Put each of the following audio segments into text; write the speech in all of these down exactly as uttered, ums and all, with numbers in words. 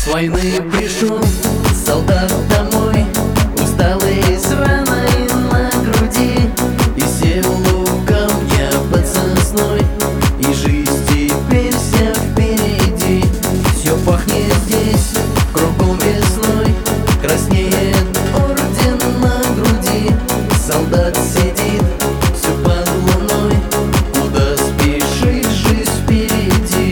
С войны пришел солдат домой, усталый с раной на груди, и сел у камня под сосной, и жизнь теперь вся впереди. Все пахнет здесь кругом весной, краснеет орден на груди. Солдат сидит все под луной, куда спешит жизнь впереди.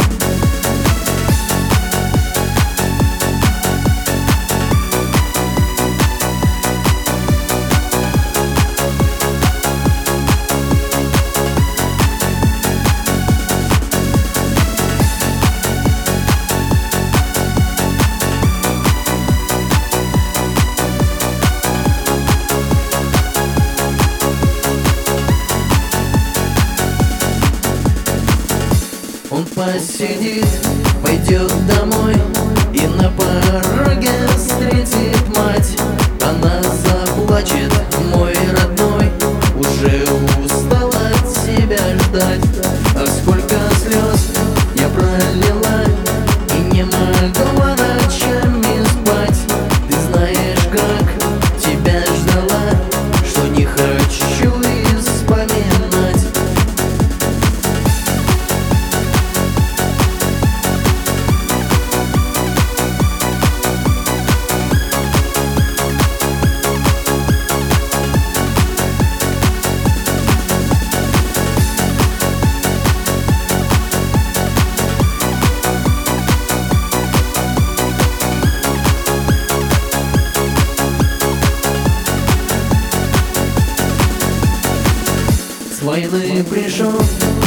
Он посидит, пойдет домой, и на пороге встретит мать. Она заплачет: мой родной, уже устал от тебя ждать. А сколько слез я пролила, и не могла ночами спать. Ты знаешь, как тебя ждала, что не хочу и вспоминать. С войны пришел